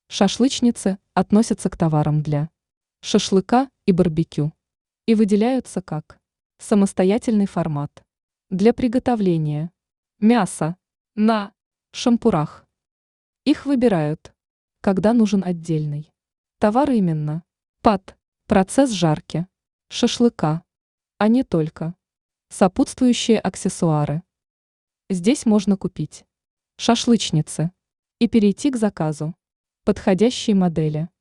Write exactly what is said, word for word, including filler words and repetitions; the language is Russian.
Шашлычницы относятся к товарам для шашлыка и барбекю и выделяются как самостоятельный формат для приготовления мяса на шампурах. Их выбирают, когда нужен отдельный товар именно под процесс жарки шашлыка, а не только сопутствующие аксессуары. Здесь можно купить шашлычницы и перейти к заказу подходящей модели.